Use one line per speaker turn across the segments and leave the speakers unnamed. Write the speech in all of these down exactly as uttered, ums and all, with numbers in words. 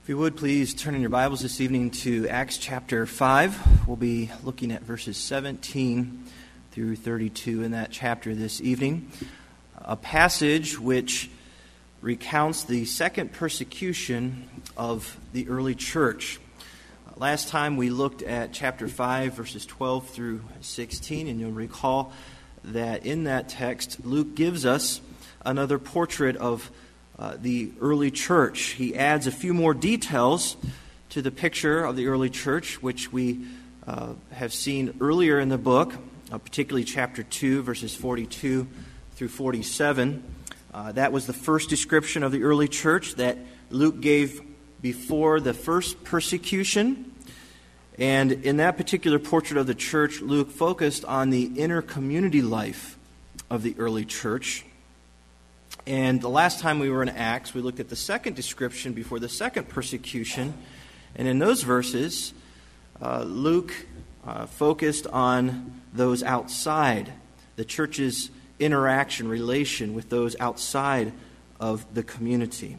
If you would, please turn in your Bibles this evening to Acts chapter five. We'll be looking at verses seventeen through thirty-two in that chapter this evening. A passage which recounts the second persecution of the early church. Last time we looked at chapter five, verses twelve through sixteen, and you'll recall that in that text, Luke gives us another portrait of Uh, the early church. He adds a few more details to the picture of the early church, which we uh, have seen earlier in the book, uh, particularly chapter two, verses forty-two through forty-seven. Uh, that was the first description of the early church that Luke gave before the first persecution. And in that particular portrait of the church, Luke focused on the inner community life of the early church. And the last time we were in Acts, we looked at the second description before the second persecution. And in those verses, uh, Luke uh, focused on those outside, the church's interaction, relation with those outside of the community.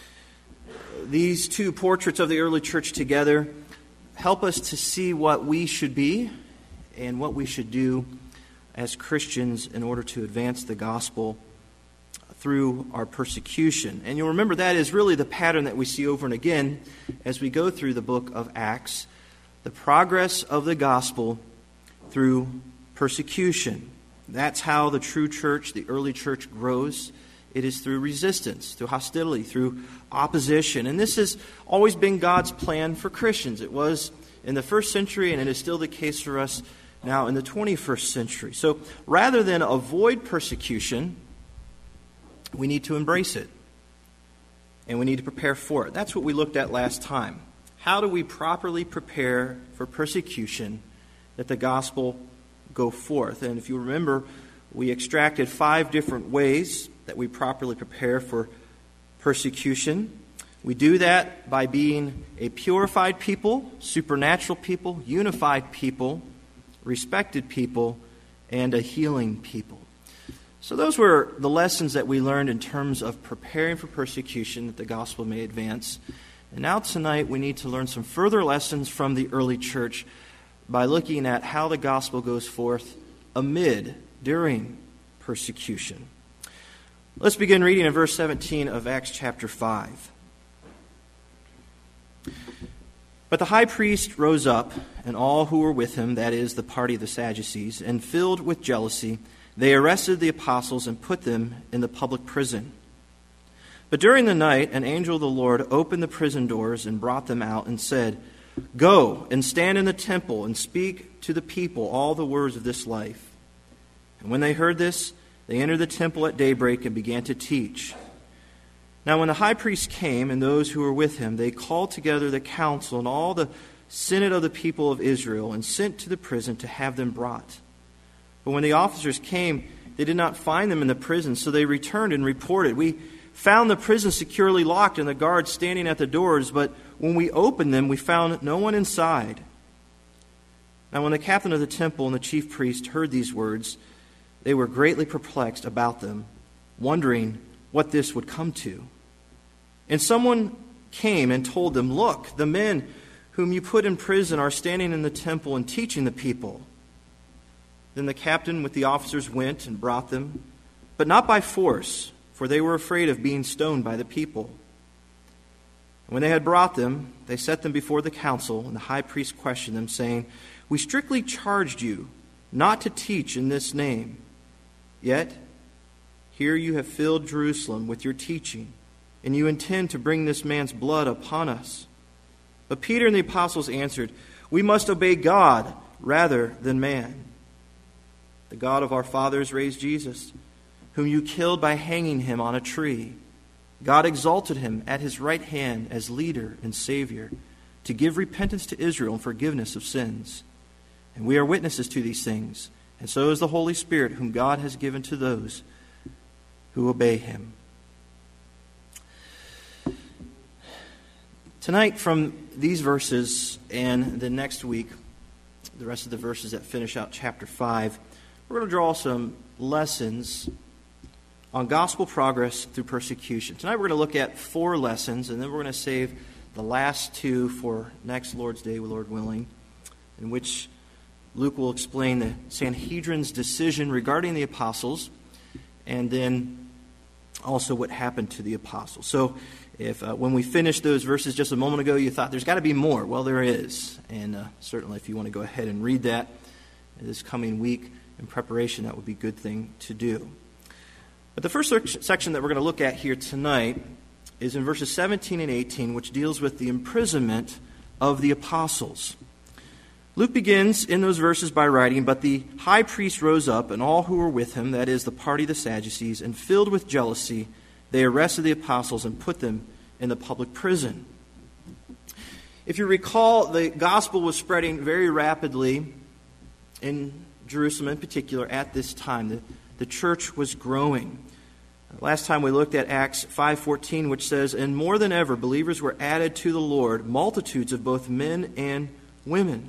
These two portraits of the early church together help us to see what we should be and what we should do as Christians in order to advance the gospel through our persecution. And you'll remember that is really the pattern that we see over and again as we go through the book of Acts, the progress of the gospel through persecution. That's how the true church, the early church, grows. It is through resistance, through hostility, through opposition. And this has always been God's plan for Christians. It was in the first century, and it is still the case for us now in the twenty-first century. So rather than avoid persecution, we need to embrace it, and we need to prepare for it. That's what we looked at last time. How do we properly prepare for persecution that the gospel go forth? And if you remember, we extracted five different ways that we properly prepare for persecution. We do that by being a purified people, supernatural people, unified people, respected people, and a healing people. So those were the lessons that we learned in terms of preparing for persecution that the gospel may advance. And now tonight we need to learn some further lessons from the early church by looking at how the gospel goes forth amid, during persecution. Let's begin reading in verse seventeen of Acts chapter five. But the high priest rose up, and all who were with him, that is, the party of the Sadducees, and filled with jealousy, they arrested the apostles and put them in the public prison. But during the night, an angel of the Lord opened the prison doors and brought them out and said, "Go and stand in the temple and speak to the people all the words of this life." And when they heard this, they entered the temple at daybreak and began to teach. Now when the high priest came and those who were with him, they called together the council and all the synod of the people of Israel and sent to the prison to have them brought. But when the officers came, they did not find them in the prison, so they returned and reported, "We found the prison securely locked and the guards standing at the doors, but when we opened them, we found no one inside." Now when the captain of the temple and the chief priest heard these words, they were greatly perplexed about them, wondering what this would come to. And someone came and told them, "Look, the men whom you put in prison are standing in the temple and teaching the people." Then the captain with the officers went and brought them, but not by force, for they were afraid of being stoned by the people. And when they had brought them, they set them before the council, and the high priest questioned them, saying, "We strictly charged you not to teach in this name. Yet here you have filled Jerusalem with your teaching, and you intend to bring this man's blood upon us." But Peter and the apostles answered, "We must obey God rather than man. The God of our fathers raised Jesus, whom you killed by hanging him on a tree. God exalted him at his right hand as leader and Savior, to give repentance to Israel and forgiveness of sins. And we are witnesses to these things, and so is the Holy Spirit, whom God has given to those who obey him." Tonight, from these verses and the next week, the rest of the verses that finish out chapter five, we're going to draw some lessons on gospel progress through persecution. Tonight we're going to look at four lessons, and then we're going to save the last two for next Lord's Day, Lord willing, in which Luke will explain the Sanhedrin's decision regarding the apostles, and then also what happened to the apostles. So if uh, when we finished those verses just a moment ago, you thought there's got to be more. Well, there is. And uh, certainly if you want to go ahead and read that this coming week in preparation, that would be a good thing to do. But the first section that we're going to look at here tonight is in verses seventeen and eighteen, which deals with the imprisonment of the apostles. Luke begins in those verses by writing, "But the high priest rose up, and all who were with him, that is, the party of the Sadducees, and filled with jealousy, they arrested the apostles and put them in the public prison." If you recall, the gospel was spreading very rapidly in Jerusalem in particular at this time. The, the church was growing. Last time we looked at Acts five fourteen, which says, "And more than ever, believers were added to the Lord, multitudes of both men and women."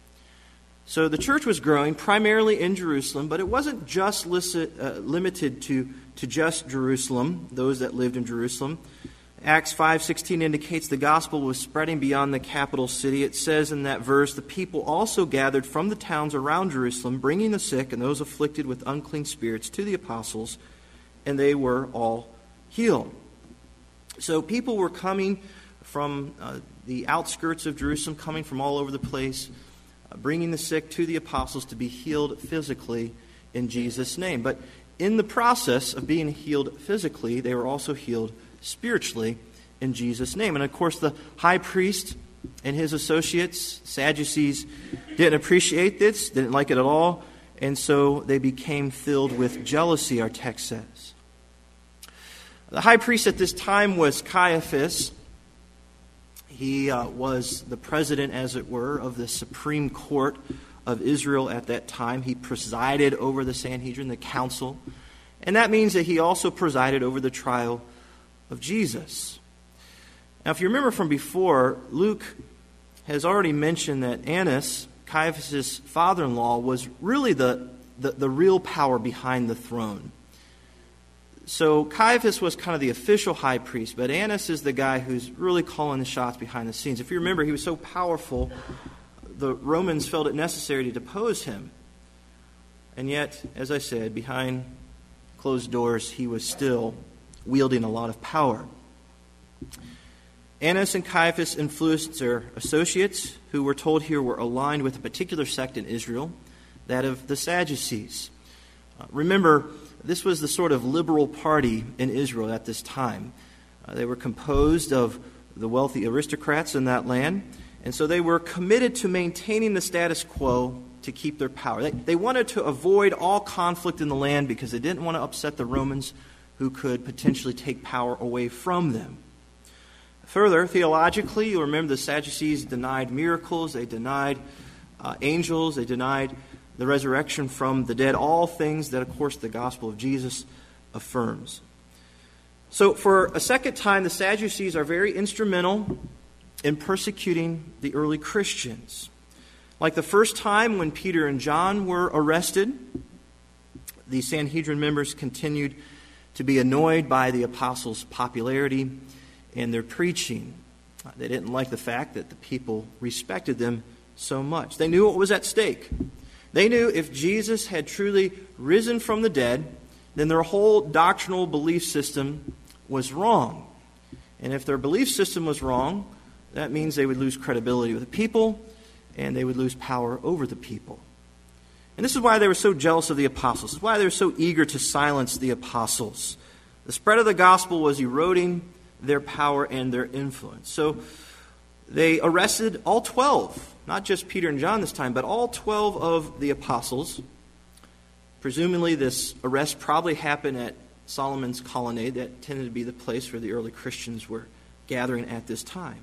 So the church was growing primarily in Jerusalem, but it wasn't just licit, uh, limited to, to just Jerusalem, those that lived in Jerusalem. Acts five sixteen indicates the gospel was spreading beyond the capital city. It says in that verse, "The people also gathered from the towns around Jerusalem, bringing the sick and those afflicted with unclean spirits to the apostles, and they were all healed." So people were coming from uh, the outskirts of Jerusalem, coming from all over the place, bringing the sick to the apostles to be healed physically in Jesus' name. But in the process of being healed physically, they were also healed spiritually in Jesus' name. And of course, the high priest and his associates, Sadducees, didn't appreciate this, didn't like it at all, and so they became filled with jealousy, our text says. The high priest at this time was Caiaphas. He uh, was the president, as it were, of the Supreme Court of Israel at that time. He presided over the Sanhedrin, the council. And that means that he also presided over the trial of Jesus. Now, if you remember from before, Luke has already mentioned that Annas, Caiaphas' father-in-law, was really the, the, the real power behind the throne. So Caiaphas was kind of the official high priest, but Annas is the guy who's really calling the shots behind the scenes. If you remember, he was so powerful, the Romans felt it necessary to depose him. And yet, as I said, behind closed doors, he was still wielding a lot of power. Annas and Caiaphas influenced their associates, who we're told here were aligned with a particular sect in Israel, that of the Sadducees. Uh, remember, this was the sort of liberal party in Israel at this time. Uh, they were composed of the wealthy aristocrats in that land, and so they were committed to maintaining the status quo to keep their power. They, they wanted to avoid all conflict in the land because they didn't want to upset the Romans, who could potentially take power away from them. Further, theologically, you'll remember the Sadducees denied miracles, they denied uh, angels, they denied the resurrection from the dead, all things that, of course, the gospel of Jesus affirms. So for a second time, the Sadducees are very instrumental in persecuting the early Christians. Like the first time when Peter and John were arrested, the Sanhedrin members continued to be annoyed by the apostles' popularity and their preaching. They didn't like the fact that the people respected them so much. They knew what was at stake. They knew if Jesus had truly risen from the dead, then their whole doctrinal belief system was wrong. And if their belief system was wrong, that means they would lose credibility with the people, and they would lose power over the people. And this is why they were so jealous of the apostles. This is why they were so eager to silence the apostles. The spread of the gospel was eroding their power and their influence. So they arrested all twelve. Not just Peter and John this time, but all twelve of the apostles. Presumably this arrest probably happened at Solomon's Colonnade. That tended to be the place where the early Christians were gathering at this time.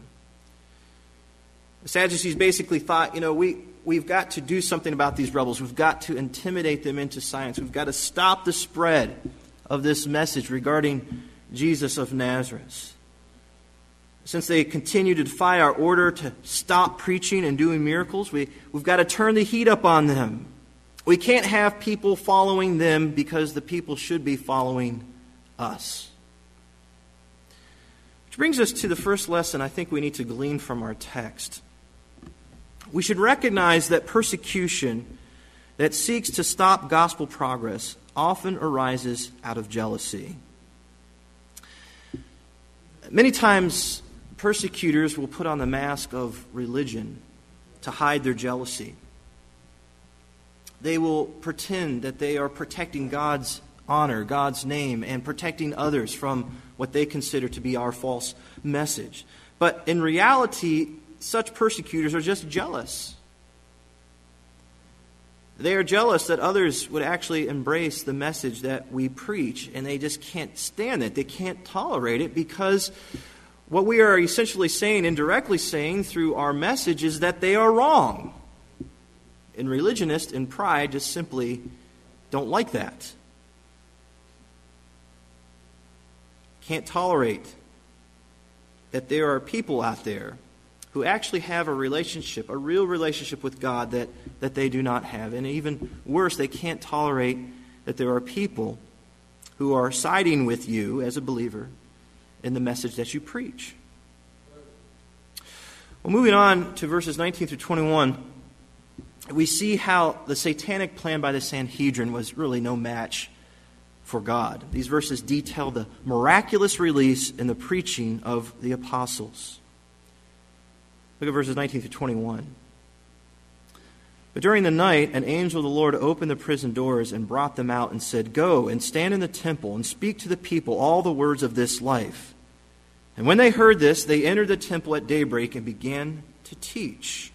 The Sadducees basically thought, you know, we, we've got to do something about these rebels. We've got to intimidate them into silence. We've got to stop the spread of this message regarding Jesus of Nazareth. Since they continue to defy our order to stop preaching and doing miracles, we, we've got to turn the heat up on them. We can't have people following them because the people should be following us. Which brings us to the first lesson I think we need to glean from our text. We should recognize that persecution that seeks to stop gospel progress often arises out of jealousy. Many times, persecutors will put on the mask of religion to hide their jealousy. They will pretend that they are protecting God's honor, God's name, and protecting others from what they consider to be our false message. But in reality, such persecutors are just jealous. They are jealous that others would actually embrace the message that we preach, and they just can't stand it. They can't tolerate it because what we are essentially saying, indirectly saying through our message, is that they are wrong. And religionists in pride just simply don't like that. Can't tolerate that there are people out there who actually have a relationship, a real relationship with God that, that they do not have. And even worse, they can't tolerate that there are people who are siding with you as a believer in the message that you preach. Well, moving on to verses nineteen through twenty-one, we see how the satanic plan by the Sanhedrin was really no match for God. These verses detail the miraculous release in the preaching of the apostles. Look at verses nineteen through twenty-one. But during the night, an angel of the Lord opened the prison doors and brought them out and said, "Go and stand in the temple and speak to the people all the words of this life." And when they heard this, they entered the temple at daybreak and began to teach.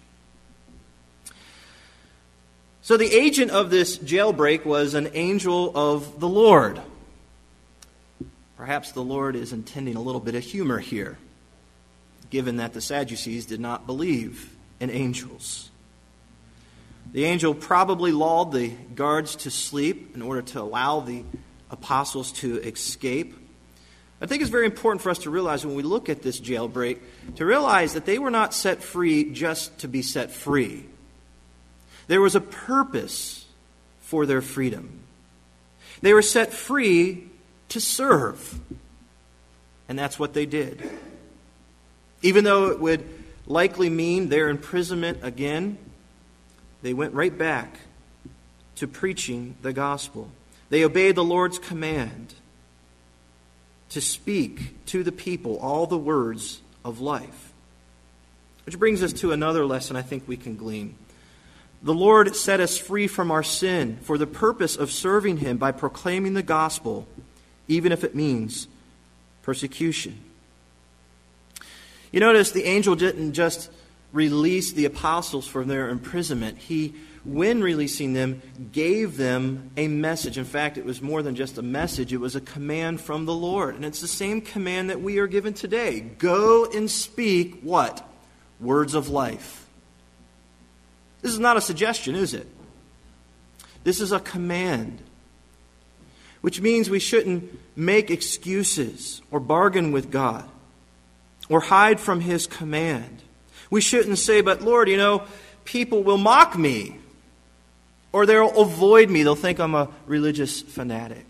So the agent of this jailbreak was an angel of the Lord. Perhaps the Lord is intending a little bit of humor here, given that the Sadducees did not believe in angels. The angel probably lulled the guards to sleep in order to allow the apostles to escape. I think it's very important for us to realize when we look at this jailbreak, to realize that they were not set free just to be set free. There was a purpose for their freedom. They were set free to serve. And that's what they did. Even though it would likely mean their imprisonment again, they went right back to preaching the gospel. They obeyed the Lord's command to speak to the people all the words of life. Which brings us to another lesson I think we can glean. The Lord set us free from our sin for the purpose of serving Him by proclaiming the gospel, even if it means persecution. You notice the angel didn't just release the apostles from their imprisonment. He, when releasing them, gave them a message. In fact, it was more than just a message. It was a command from the Lord. And it's the same command that we are given today. Go and speak what? Words of life. This is not a suggestion, is it? This is a command. Which means we shouldn't make excuses or bargain with God or hide from His command. We shouldn't say, but Lord, you know, people will mock me or they'll avoid me. They'll think I'm a religious fanatic.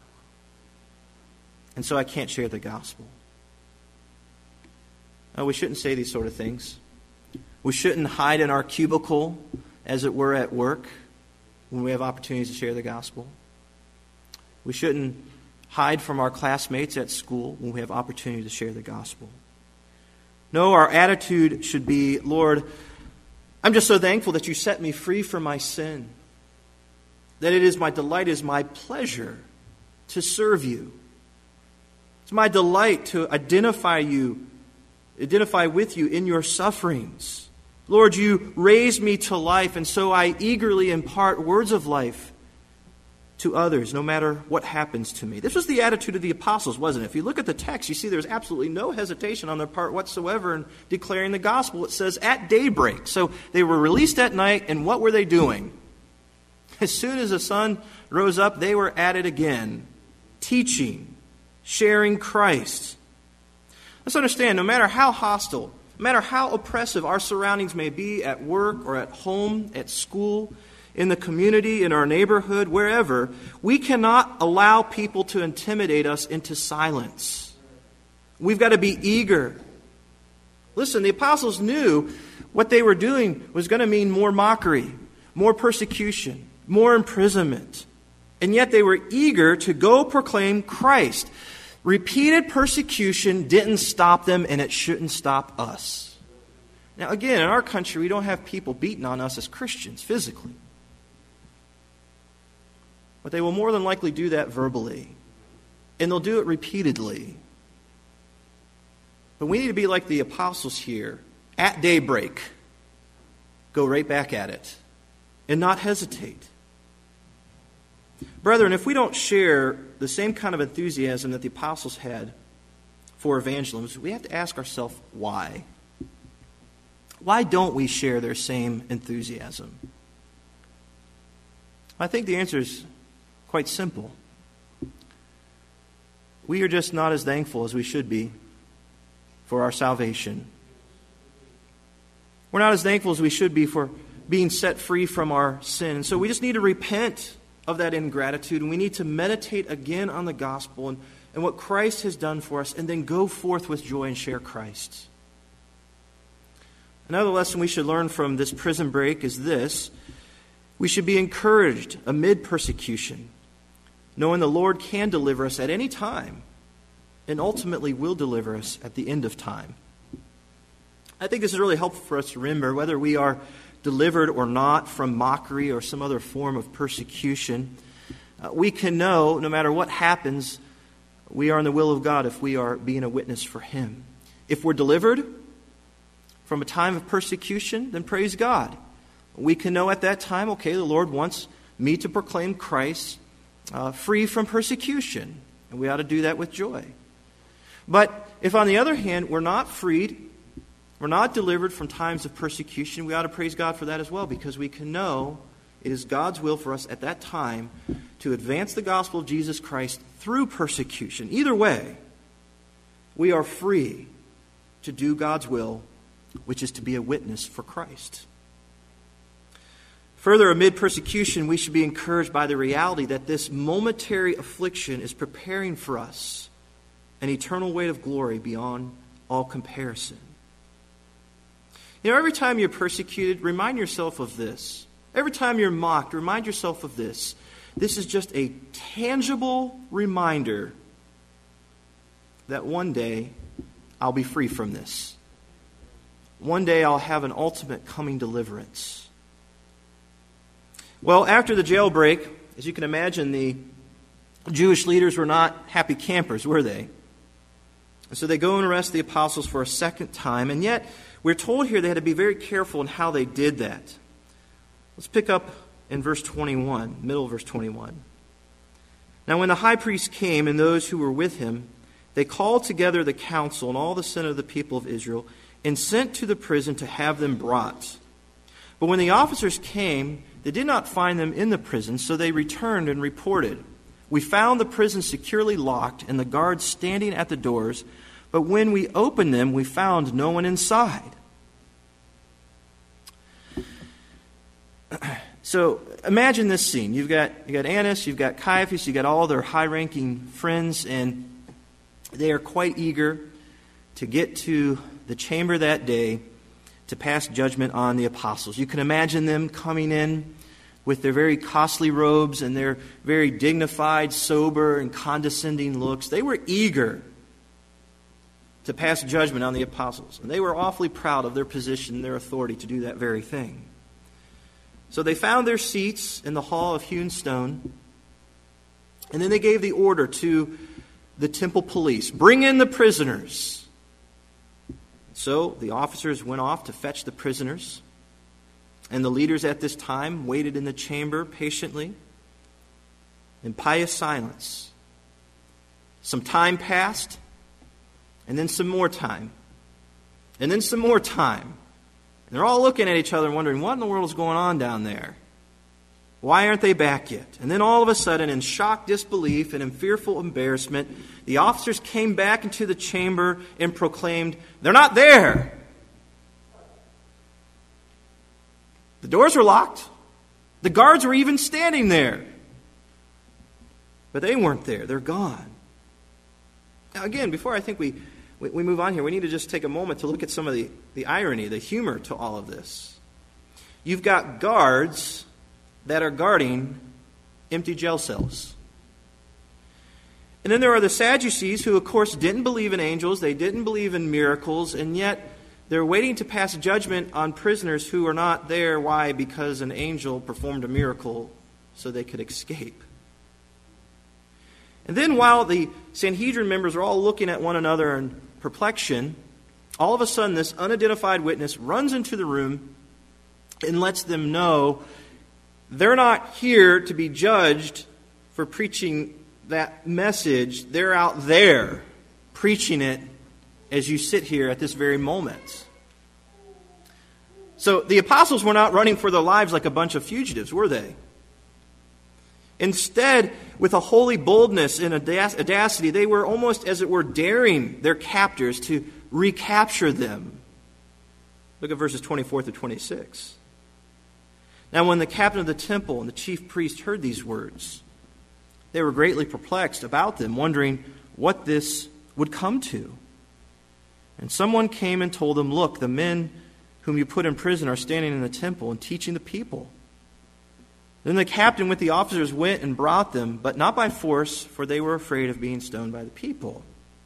And so I can't share the gospel. No, we shouldn't say these sort of things. We shouldn't hide in our cubicle, as it were, at work when we have opportunities to share the gospel. We shouldn't hide from our classmates at school when we have opportunity to share the gospel. No, our attitude should be, Lord, I'm just so thankful that you set me free from my sin, that it is my delight, it is my pleasure to serve you. It's my delight to identify you, identify with you in your sufferings. Lord, you raised me to life, and so I eagerly impart words of life to others, no matter what happens to me. This was the attitude of the apostles, wasn't it? If you look at the text, you see there's absolutely no hesitation on their part whatsoever in declaring the gospel. It says at daybreak. So they were released at night, and what were they doing? As soon as the sun rose up, they were at it again, teaching, sharing Christ. Let's understand, no matter how hostile, no matter how oppressive our surroundings may be at work or at home, at school, in the community, in our neighborhood, wherever, we cannot allow people to intimidate us into silence. We've got to be eager. Listen, the apostles knew what they were doing was going to mean more mockery, more persecution, more imprisonment. And yet they were eager to go proclaim Christ. Repeated persecution didn't stop them, and it shouldn't stop us. Now, again, in our country, we don't have people beating on us as Christians physically. But they will more than likely do that verbally. And they'll do it repeatedly. But we need to be like the apostles here. At daybreak, go right back at it. And not hesitate. Brethren, if we don't share the same kind of enthusiasm that the apostles had for evangelism, we have to ask ourselves why. Why don't we share their same enthusiasm? I think the answer is quite simple. We are just not as thankful as we should be for our salvation. We're not as thankful as we should be for being set free from our sin. And so we just need to repent of that ingratitude, and we need to meditate again on the gospel and, and what Christ has done for us, and then go forth with joy and share Christ. Another lesson we should learn from this prison break is this: we should be encouraged amid persecution, knowing the Lord can deliver us at any time, and ultimately will deliver us at the end of time. I think this is really helpful for us to remember, whether we are delivered or not from mockery or some other form of persecution, uh, we can know, no matter what happens, we are in the will of God if we are being a witness for Him. If we're delivered from a time of persecution, then praise God. We can know at that time, okay, the Lord wants me to proclaim Christ uh, free from persecution, and we ought to do that with joy. But if, on the other hand, we're not freed, we're not delivered from times of persecution, we ought to praise God for that as well, because we can know it is God's will for us at that time to advance the gospel of Jesus Christ through persecution. Either way, we are free to do God's will, which is to be a witness for Christ. Further, amid persecution, we should be encouraged by the reality that this momentary affliction is preparing for us an eternal weight of glory beyond all comparison. You know, every time you're persecuted, remind yourself of this. Every time you're mocked, remind yourself of this. This is just a tangible reminder that one day I'll be free from this. One day I'll have an ultimate coming deliverance. Well, after the jailbreak, as you can imagine, the Jewish leaders were not happy campers, were they? And so they go and arrest the apostles for a second time, and yet we're told here they had to be very careful in how they did that. Let's pick up in verse twenty-one, middle of verse twenty-one. Now when the high priest came and those who were with him, they called together the council and all the senate of the people of Israel and sent to the prison to have them brought. But when the officers came, they did not find them in the prison, so they returned and reported, "We found the prison securely locked and the guards standing at the doors, but when we opened them, we found no one inside." So imagine this scene. You've got you got Annas, you've got Caiaphas, you've got all their high-ranking friends, and they are quite eager to get to the chamber that day to pass judgment on the apostles. You can imagine them coming in with their very costly robes and their very dignified, sober, and condescending looks. They were eager to pass judgment on the apostles, and they were awfully proud of their position and their authority to do that very thing. So they found their seats in the hall of hewn stone, and then they gave the order to the temple police, "Bring in the prisoners." So the officers went off to fetch the prisoners, and the leaders at this time waited in the chamber patiently in pious silence. Some time passed, and then some more time, and then some more time. And they're all looking at each other and wondering, what in the world is going on down there? Why aren't they back yet? And then all of a sudden, in shocked disbelief and in fearful embarrassment, the officers came back into the chamber and proclaimed, "They're not there." The doors were locked. The guards were even standing there. But they weren't there. They're gone. Now again, before I think we, we, we move on here, we need to just take a moment to look at some of the, the irony, the humor to all of this. You've got guards that are guarding empty jail cells. And then there are the Sadducees who, of course, didn't believe in angels. They didn't believe in miracles. And yet they're waiting to pass judgment on prisoners who are not there. Why? Because an angel performed a miracle so they could escape. And then while the Sanhedrin members are all looking at one another in perplexion, all of a sudden this unidentified witness runs into the room and lets them know they're not here to be judged for preaching that message. They're out there preaching it as you sit here at this very moment. So the apostles were not running for their lives like a bunch of fugitives, were they? Instead, with a holy boldness and audacity, they were almost, as it were, daring their captors to recapture them. Look at verses twenty-four through twenty-six. Now when the captain of the temple and the chief priest heard these words, they were greatly perplexed about them, wondering what this would come to. And someone came and told them, "Look, the men whom you put in prison are standing in the temple and teaching the people." Then the captain with the officers went and brought them, but not by force, for they were afraid of being stoned by the people.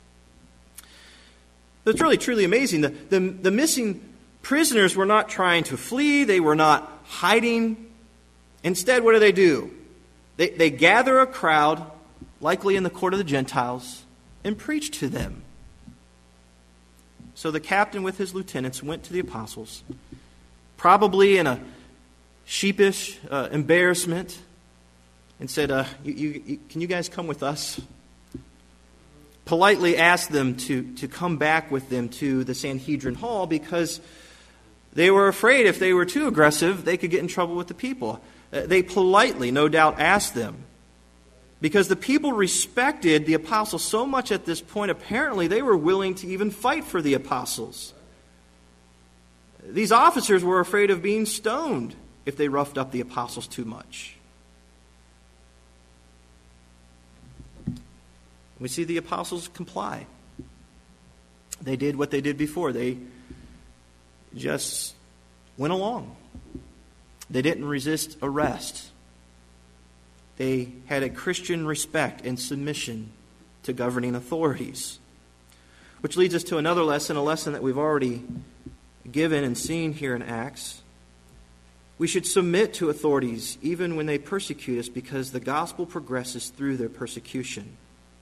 So it's really truly amazing. The, the, the missing prisoners were not trying to flee. They were not hiding. Instead, what do they do? They, they gather a crowd, likely in the court of the Gentiles, and preach to them. So the captain with his lieutenants went to the apostles, probably in a sheepish uh, embarrassment, and said, uh, you, you, you, can you guys come with us? Politely asked them to, to come back with them to the Sanhedrin hall because they were afraid if they were too aggressive, they could get in trouble with the people. Uh, they politely, no doubt, asked them. Because the people respected the apostles so much at this point, apparently they were willing to even fight for the apostles. These officers were afraid of being stoned if they roughed up the apostles too much. We see the apostles comply. They did what they did before. They just went along. They didn't resist arrest. They had a Christian respect and submission to governing authorities. Which leads us to another lesson, a lesson that we've already given and seen here in Acts. We should submit to authorities even when they persecute us because the gospel progresses through their persecution.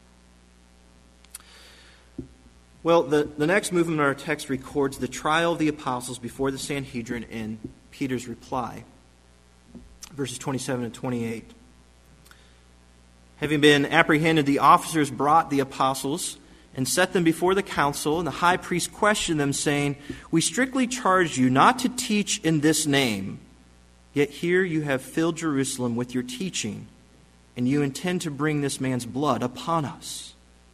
Well, the, the next movement in our text records the trial of the apostles before the Sanhedrin and Peter's reply. Verses twenty-seven and twenty-eight. Having been apprehended, the officers brought the apostles and set them before the council, and the high priest questioned them, saying, "We strictly charge you not to teach in this name, yet here you have filled Jerusalem with your teaching, and you intend to bring this man's blood upon us."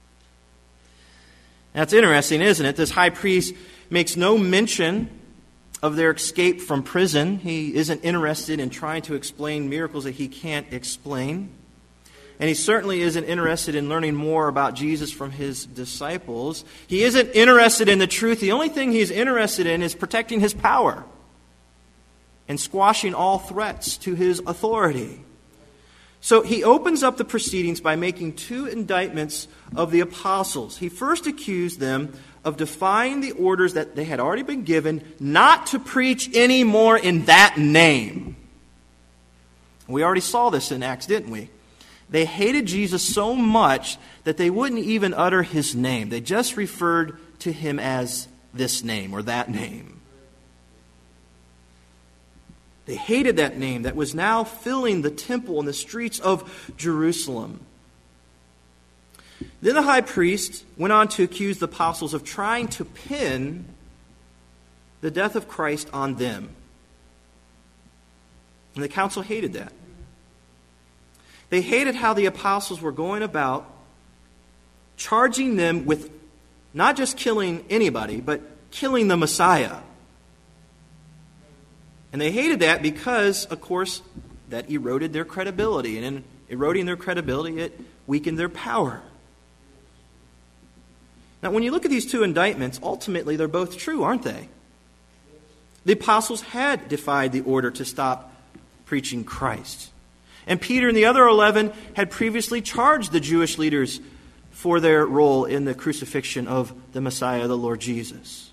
That's interesting, isn't it? This high priest makes no mention of their escape from prison. He isn't interested in trying to explain miracles that he can't explain. And he certainly isn't interested in learning more about Jesus from his disciples. He isn't interested in the truth. The only thing he's interested in is protecting his power and squashing all threats to his authority. So he opens up the proceedings by making two indictments of the apostles. He first accused them of defying the orders that they had already been given not to preach any more in that name. We already saw this in Acts, didn't we? They hated Jesus so much that they wouldn't even utter his name. They just referred to him as this name or that name. They hated that name that was now filling the temple and the streets of Jerusalem. Then the high priest went on to accuse the apostles of trying to pin the death of Christ on them. And the council hated that. They hated how the apostles were going about charging them with not just killing anybody, but killing the Messiah. And they hated that because, of course, that eroded their credibility. And in eroding their credibility, it weakened their power. Now, when you look at these two indictments, ultimately they're both true, aren't they? The apostles had defied the order to stop preaching Christ. And Peter and the other eleven had previously charged the Jewish leaders for their role in the crucifixion of the Messiah, the Lord Jesus.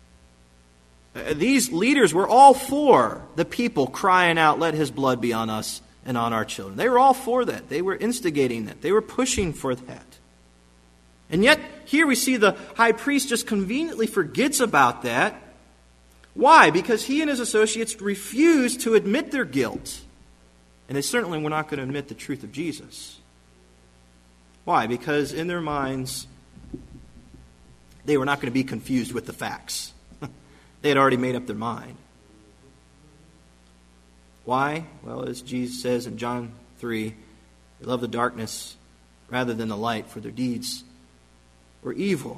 These leaders were all for the people crying out, "Let his blood be on us and on our children." They were all for that. They were instigating that. They were pushing for that. And yet, here we see the high priest just conveniently forgets about that. Why? Because he and his associates refuse to admit their guilt. And they certainly were not going to admit the truth of Jesus. Why? Because in their minds, they were not going to be confused with the facts. They had already made up their mind. Why? Well, as Jesus says in John three, they love the darkness rather than the light, for their deeds were evil.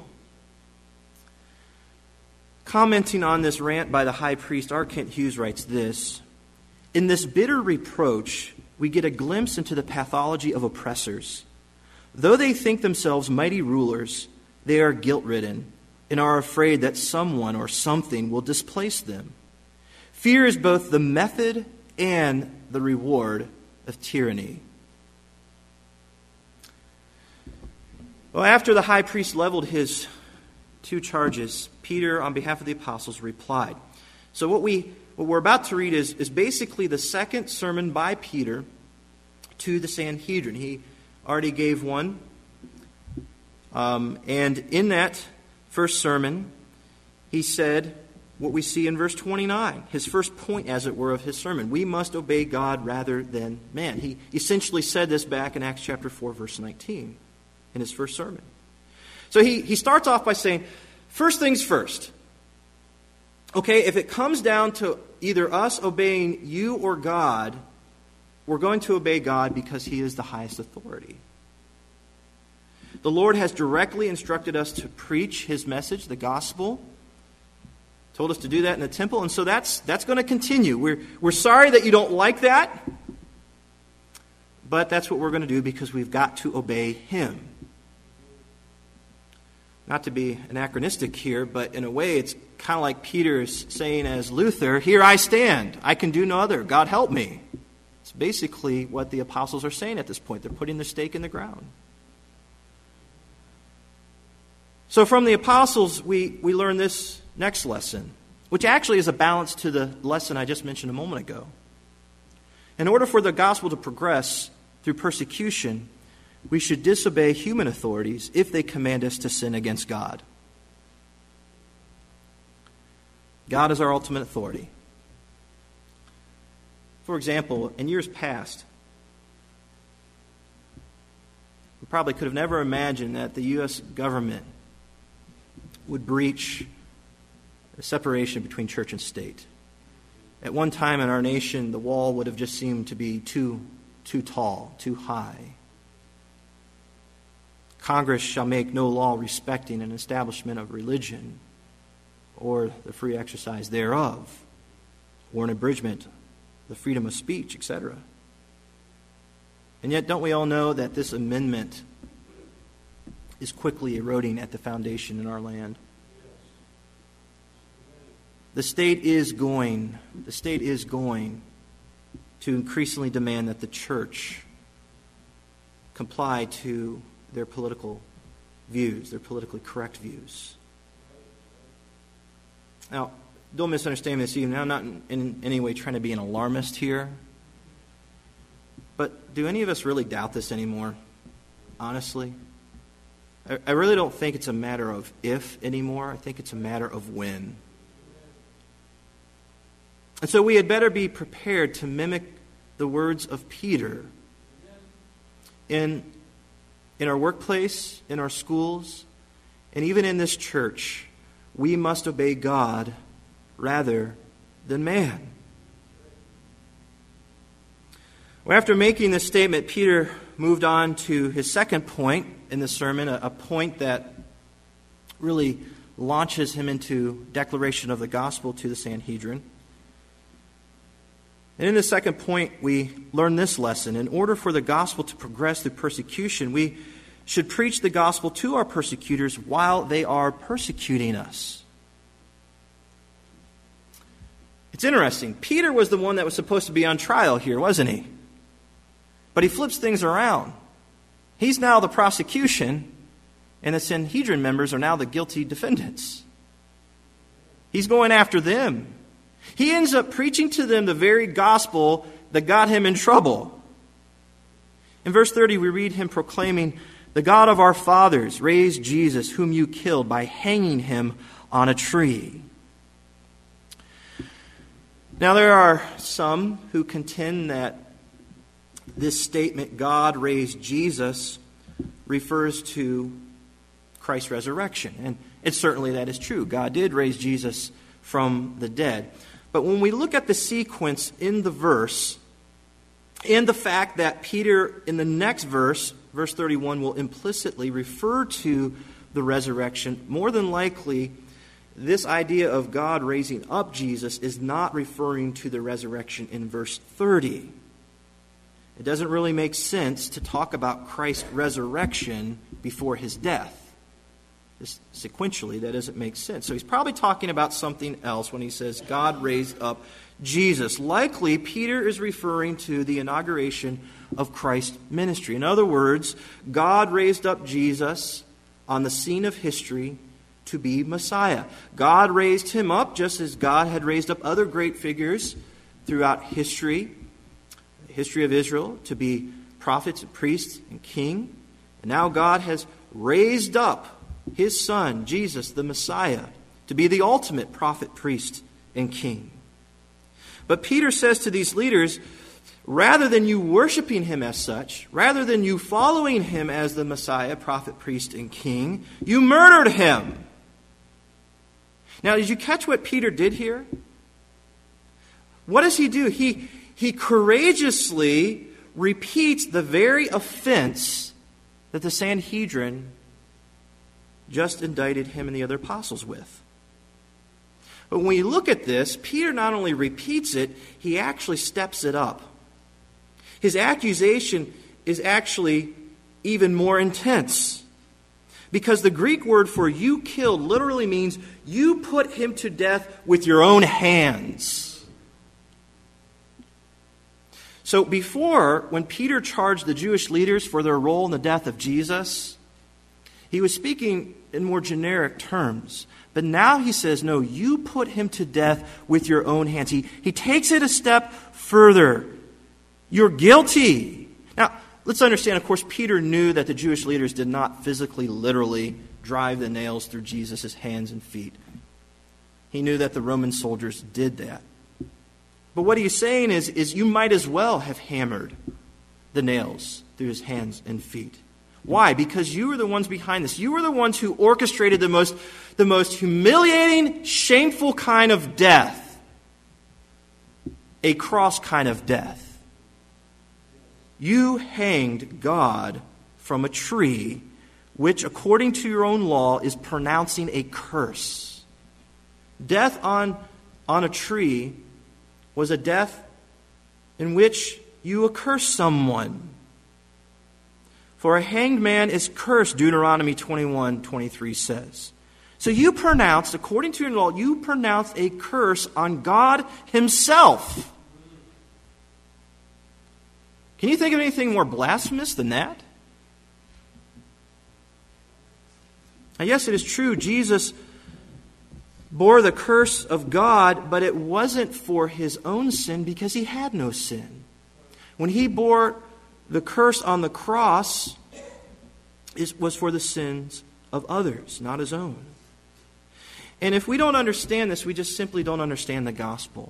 Commenting on this rant by the high priest, R. Kent Hughes writes this: "In this bitter reproach, we get a glimpse into the pathology of oppressors. Though they think themselves mighty rulers, they are guilt-ridden and are afraid that someone or something will displace them. Fear is both the method and the reward of tyranny." Well, after the high priest leveled his two charges, Peter, on behalf of the apostles, replied. So what, we, what we're about to read is, is basically the second sermon by Peter to the Sanhedrin. He already gave one. Um, and in that first sermon, he said what we see in verse twenty-nine, his first point, as it were, of his sermon. We must obey God rather than man. He essentially said this back in Acts chapter four, verse nineteen, in his first sermon. So he, he starts off by saying, first things first. Okay, if it comes down to either us obeying you or God, we're going to obey God because he is the highest authority. The Lord has directly instructed us to preach his message, the gospel. Told us to do that in the temple, and so that's that's going to continue. We're, we're sorry that you don't like that, but that's what we're going to do because we've got to obey him. Not to be anachronistic here, but in a way it's kind of like Peter's saying as Luther, "Here I stand. I can do no other. God help me." It's basically what the apostles are saying at this point. They're putting their stake in the ground. So from the apostles, we, we learn this next lesson, which actually is a balance to the lesson I just mentioned a moment ago. In order for the gospel to progress through persecution, we should disobey human authorities if they command us to sin against God. God is our ultimate authority. For example, in years past, we probably could have never imagined that the U S government would breach the separation between church and state. At one time in our nation, the wall would have just seemed to be too, too tall, too high. Congress shall make no law respecting an establishment of religion or the free exercise thereof, or an abridgment of the freedom of speech, et cetera. And yet, don't we all know that this amendment is quickly eroding at the foundation in our land? The state is going, the state is going to increasingly demand that the church comply to their political views, their politically correct views. Now, don't misunderstand me this evening. I'm not in, in any way trying to be an alarmist here. But do any of us really doubt this anymore? Honestly? I, I really don't think it's a matter of if anymore. I think it's a matter of when. And so we had better be prepared to mimic the words of Peter in In our workplace, in our schools, and even in this church. We must obey God rather than man. Well, after making this statement, Peter moved on to his second point in the sermon, a, a point that really launches him into declaration of the gospel to the Sanhedrin. And in the second point, we learn this lesson. In order for the gospel to progress through persecution, we should preach the gospel to our persecutors while they are persecuting us. It's interesting. Peter was the one that was supposed to be on trial here, wasn't he? But he flips things around. He's now the prosecution, and the Sanhedrin members are now the guilty defendants. He's going after them. He ends up preaching to them the very gospel that got him in trouble. In verse thirty, we read him proclaiming, "The God of our fathers raised Jesus, whom you killed by hanging him on a tree." Now, there are some who contend that this statement, "God raised Jesus," refers to Christ's resurrection. And it certainly that is true. God did raise Jesus from the dead. But when we look at the sequence in the verse, and the fact that Peter, in the next verse, verse thirty-one, will implicitly refer to the resurrection, more than likely, this idea of God raising up Jesus is not referring to the resurrection in verse thirty. It doesn't really make sense to talk about Christ's resurrection before his death. This, sequentially, that doesn't make sense. So he's probably talking about something else when he says God raised up Jesus. Likely, Peter is referring to the inauguration of Christ's ministry. In other words, God raised up Jesus on the scene of history to be Messiah. God raised him up just as God had raised up other great figures throughout history, the history of Israel, to be prophets and priests and king. And now God has raised up his son, Jesus, the Messiah, to be the ultimate prophet, priest, and king. But Peter says to these leaders, rather than you worshiping him as such, rather than you following him as the Messiah, prophet, priest, and king, you murdered him. Now, did you catch what Peter did here? What does he do? He, he courageously repeats the very offense that the Sanhedrin just indicted him and the other apostles with. But when you look at this, Peter not only repeats it, he actually steps it up. His accusation is actually even more intense. Because the Greek word for "you killed" literally means you put him to death with your own hands. So before, when Peter charged the Jewish leaders for their role in the death of Jesus, he was speaking in more generic terms. But now he says, no, you put him to death with your own hands. He, he takes it a step further. You're guilty. Now, let's understand, of course, Peter knew that the Jewish leaders did not physically, literally drive the nails through Jesus' hands and feet. He knew that the Roman soldiers did that. But what he's saying is, is you might as well have hammered the nails through his hands and feet. Why? Because you were the ones behind this. You were the ones who orchestrated the most, the most humiliating, shameful kind of death. A cross kind of death. You hanged God from a tree, which, according to your own law, is pronouncing a curse. Death on, on a tree was a death in which you accurse someone. For a hanged man is cursed, Deuteronomy twenty-one twenty-three says. So you pronounced, according to your law, you pronounced a curse on God himself. Can you think of anything more blasphemous than that? Now, yes, it is true, Jesus bore the curse of God, but it wasn't for his own sin because he had no sin. When he bore the curse on the cross, it was for the sins of others, not his own. And if we don't understand this, we just simply don't understand the gospel.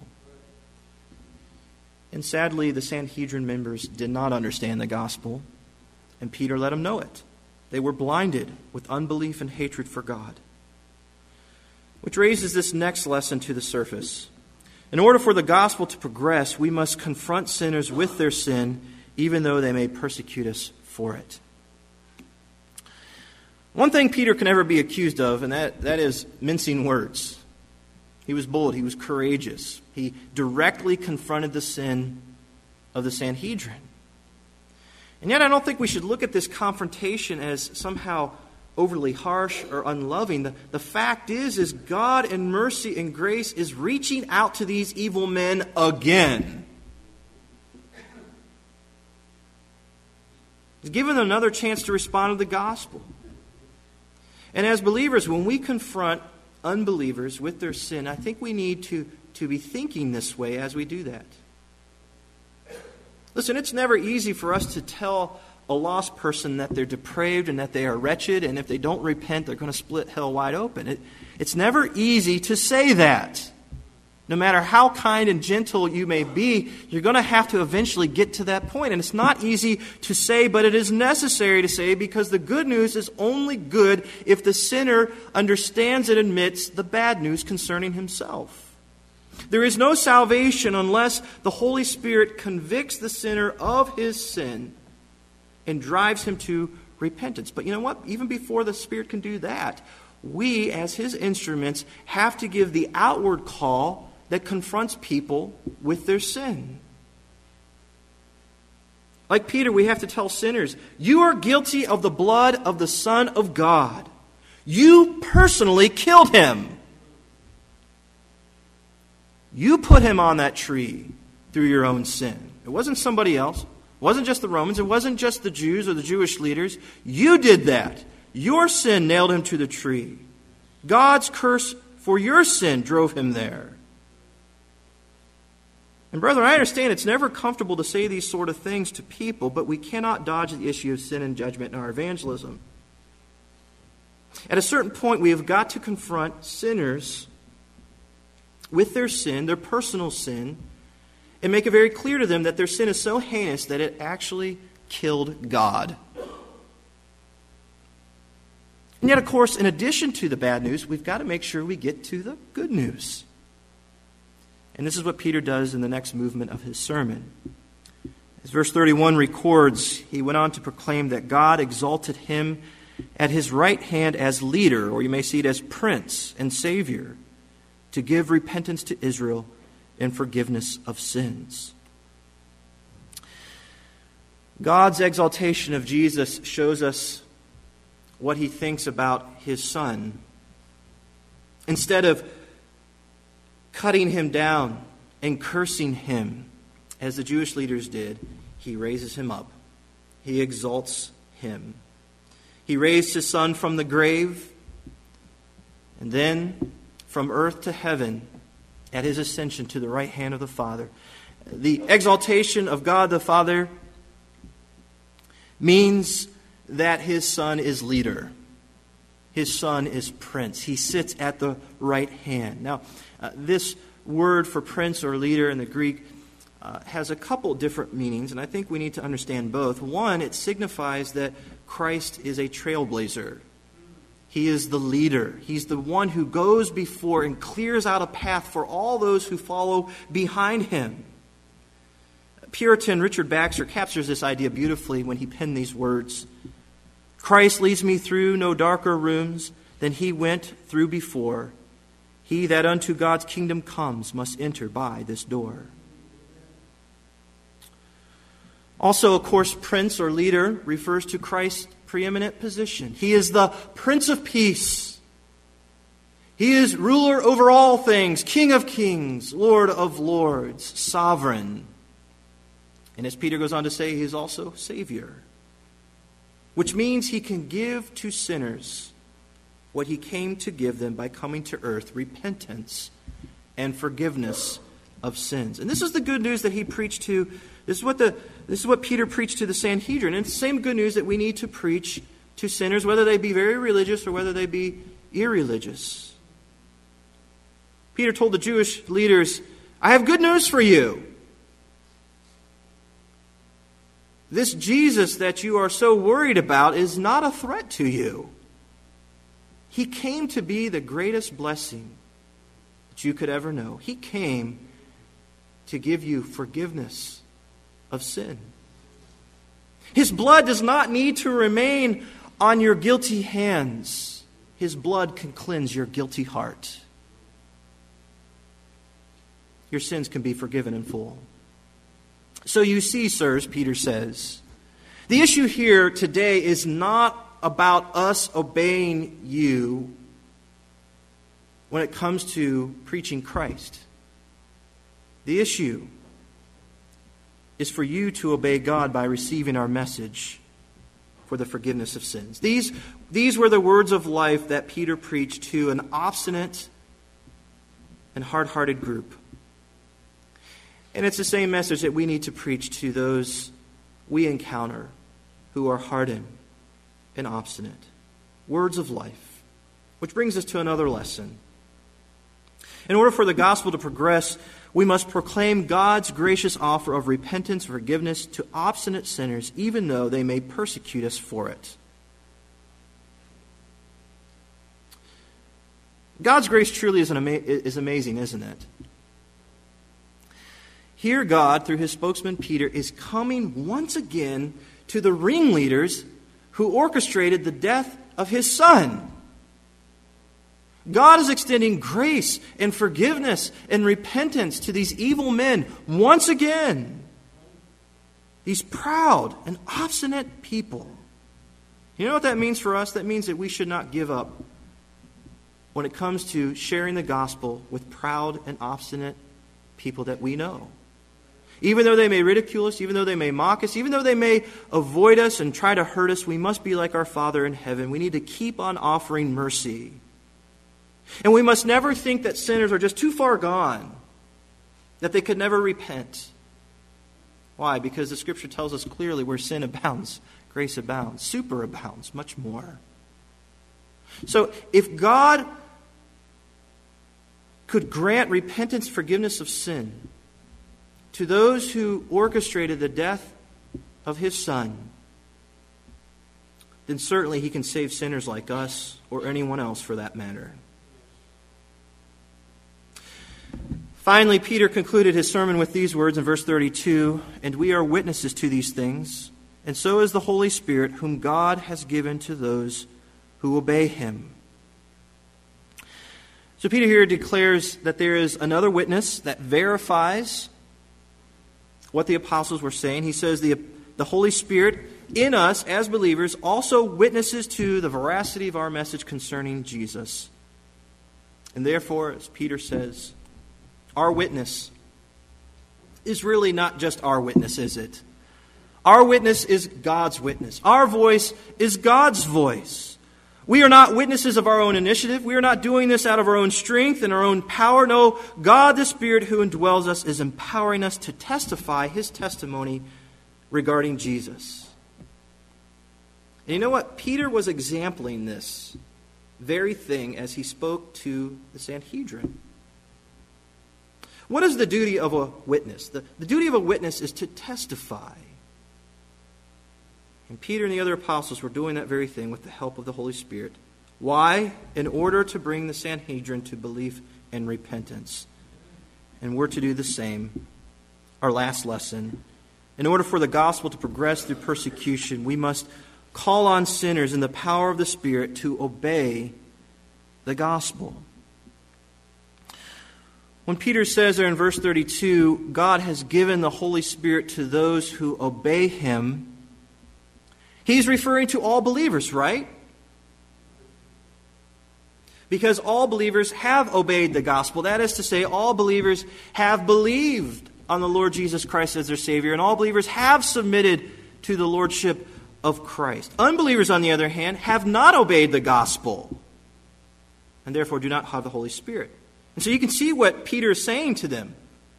And sadly, the Sanhedrin members did not understand the gospel, and Peter let them know it. They were blinded with unbelief and hatred for God. Which raises this next lesson to the surface. In order for the gospel to progress, we must confront sinners with their sin, even though they may persecute us for it. One thing Peter can never be accused of, and that, that is mincing words. He was bold. He was courageous. He directly confronted the sin of the Sanhedrin. And yet I don't think we should look at this confrontation as somehow overly harsh or unloving. The, the fact is, is God in mercy and grace is reaching out to these evil men again. He's given them another chance to respond to the gospel. And as believers, when we confront unbelievers with their sin, I think we need to, to be thinking this way as we do that. Listen, it's never easy for us to tell a lost person that they're depraved and that they are wretched, and if they don't repent, they're going to split hell wide open. It, it's never easy to say that. No matter how kind and gentle you may be, you're going to have to eventually get to that point. And it's not easy to say, but it is necessary to say, because the good news is only good if the sinner understands and admits the bad news concerning himself. There is no salvation unless the Holy Spirit convicts the sinner of his sin and drives him to repentance. But you know what? Even before the Spirit can do that, we, as His instruments, have to give the outward call that confronts people with their sin. Like Peter, we have to tell sinners, you are guilty of the blood of the Son of God. You personally killed Him. You put Him on that tree through your own sin. It wasn't somebody else. It wasn't just the Romans. It wasn't just the Jews or the Jewish leaders. You did that. Your sin nailed Him to the tree. God's curse for your sin drove Him there. And brethren, I understand it's never comfortable to say these sort of things to people, but we cannot dodge the issue of sin and judgment in our evangelism. At a certain point, we have got to confront sinners with their sin, their personal sin, and make it very clear to them that their sin is so heinous that it actually killed God. And yet, of course, in addition to the bad news, we've got to make sure we get to the good news. And this is what Peter does in the next movement of his sermon. As verse thirty-one records, he went on to proclaim that God exalted him at his right hand as leader, or you may see it as prince and savior, to give repentance to Israel and forgiveness of sins. God's exaltation of Jesus shows us what He thinks about His Son. Instead of cutting Him down and cursing Him, as the Jewish leaders did, He raises Him up. He exalts Him. He raised His Son from the grave, and then from earth to heaven at His ascension to the right hand of the Father. The exaltation of God the Father means that His Son is leader. His Son is prince. He sits at the right hand. Now, uh, this word for prince or leader in the Greek uh, has a couple different meanings, and I think we need to understand both. One, it signifies that Christ is a trailblazer. He is the leader. He's the one who goes before and clears out a path for all those who follow behind Him. Puritan Richard Baxter captures this idea beautifully when he penned these words. Christ leads me through no darker rooms than He went through before. He that unto God's kingdom comes must enter by this door. Also, of course, prince or leader refers to Christ's preeminent position. He is the Prince of Peace. He is ruler over all things, King of kings, Lord of lords, sovereign. And as Peter goes on to say, He is also Savior, which means He can give to sinners what He came to give them by coming to earth, repentance and forgiveness of sins. And this is the good news that He preached to. This is what the this is what Peter preached to the Sanhedrin. And it's the same good news that we need to preach to sinners, whether they be very religious or whether they be irreligious. Peter told the Jewish leaders, I have good news for you. This Jesus that you are so worried about is not a threat to you. He came to be the greatest blessing that you could ever know. He came to give you forgiveness of sin. His blood does not need to remain on your guilty hands. His blood can cleanse your guilty heart. Your sins can be forgiven in full. So you see, sirs, Peter says, The issue here today is not about us obeying you when it comes to preaching Christ. The issue is for you to obey God by receiving our message for the forgiveness of sins. These, these were the words of life that Peter preached to an obstinate and hard-hearted group. And it's the same message that we need to preach to those we encounter who are hardened and obstinate. Words of life. Which brings us to another lesson. In order for the gospel to progress, we must proclaim God's gracious offer of repentance and forgiveness to obstinate sinners, even though they may persecute us for it. God's grace truly is, an ama- is amazing, isn't it? Here God, through his spokesman Peter, is coming once again to the ringleaders who orchestrated the death of his Son. God is extending grace and forgiveness and repentance to these evil men once again. These proud and obstinate people. You know what that means for us? That means that we should not give up when it comes to sharing the gospel with proud and obstinate people that we know. Even though they may ridicule us, even though they may mock us, even though they may avoid us and try to hurt us, we must be like our Father in heaven. We need to keep on offering mercy. And we must never think that sinners are just too far gone, that they could never repent. Why? Because the Scripture tells us clearly where sin abounds, grace abounds, superabounds, much more. So if God could grant repentance, forgiveness of sin to those who orchestrated the death of his Son, then certainly he can save sinners like us or anyone else for that matter. Finally, Peter concluded his sermon with these words in verse thirty-two, "And we are witnesses to these things, and so is the Holy Spirit, whom God has given to those who obey him." So Peter here declares that there is another witness that verifies what the apostles were saying. He says the, the Holy Spirit in us as believers also witnesses to the veracity of our message concerning Jesus. And therefore, as Peter says, our witness is really not just our witness, is it? Our witness is God's witness. Our voice is God's voice. We are not witnesses of our own initiative. We are not doing this out of our own strength and our own power. No, God the Spirit who indwells us is empowering us to testify his testimony regarding Jesus. And you know what? Peter was exempling this very thing as he spoke to the Sanhedrin. What is the duty of a witness? The, the duty of a witness is to testify. And Peter and the other apostles were doing that very thing with the help of the Holy Spirit. Why? In order to bring the Sanhedrin to belief and repentance. And we're to do the same. Our last lesson. In order for the gospel to progress through persecution, we must call on sinners in the power of the Spirit to obey the gospel. When Peter says there in verse thirty-two, God has given the Holy Spirit to those who obey him, he's referring to all believers, right? Because all believers have obeyed the gospel. That is to say, all believers have believed on the Lord Jesus Christ as their Savior, and all believers have submitted to the lordship of Christ. Unbelievers, on the other hand, have not obeyed the gospel, and therefore do not have the Holy Spirit. And so you can see what Peter is saying to them.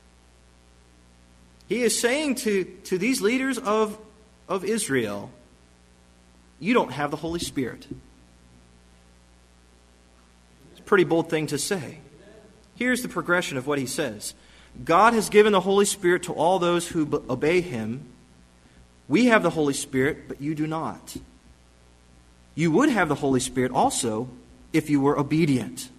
He is saying to, to these leaders of, of Israel, you don't have the Holy Spirit. It's a pretty bold thing to say. Here's the progression of what he says. God has given the Holy Spirit to all those who b- obey him. We have the Holy Spirit, but you do not. You would have the Holy Spirit also if you were obedient.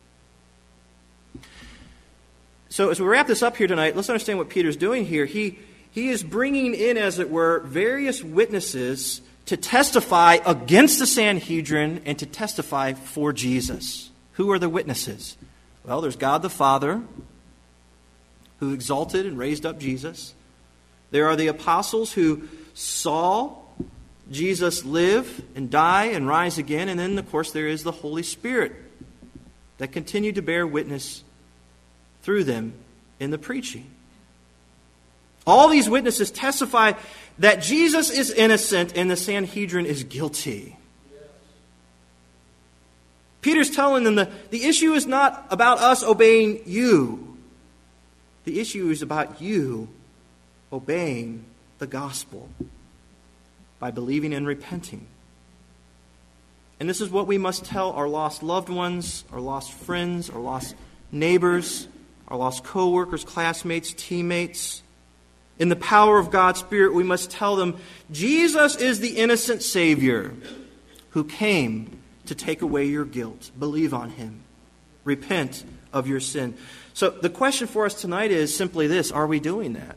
So as we wrap this up here tonight, let's understand what Peter's doing here. He, he is bringing in, as it were, various witnesses to testify against the Sanhedrin and to testify for Jesus. Who are the witnesses? Well, there's God the Father, who exalted and raised up Jesus. There are the apostles who saw Jesus live and die and rise again. And then, of course, there is the Holy Spirit that continued to bear witness through them in the preaching. All these witnesses testify that Jesus is innocent and the Sanhedrin is guilty. Peter's telling them that the issue is not about us obeying you. The issue is about you obeying the gospel by believing and repenting. And this is what we must tell our lost loved ones, our lost friends, our lost neighbors, our lost co-workers, classmates, teammates. In the power of God's Spirit, we must tell them, Jesus is the innocent Savior who came to take away your guilt. Believe on Him. Repent of your sin. So the question for us tonight is simply this: are we doing that?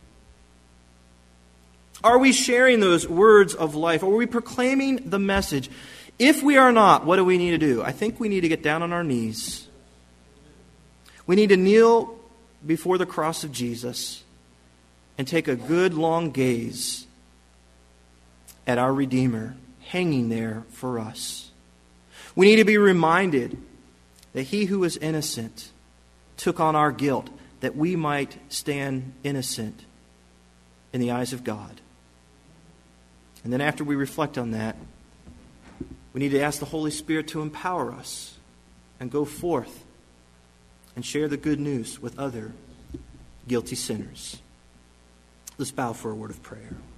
Are we sharing those words of life? Are we proclaiming the message? If we are not, what do we need to do? I think we need to get down on our knees. We need to kneel before the cross of Jesus and take a good long gaze at our Redeemer hanging there for us. We need to be reminded that He who is innocent took on our guilt, that we might stand innocent in the eyes of God. And then after we reflect on that, we need to ask the Holy Spirit to empower us and go forth and share the good news with other guilty sinners. Let's bow for a word of prayer.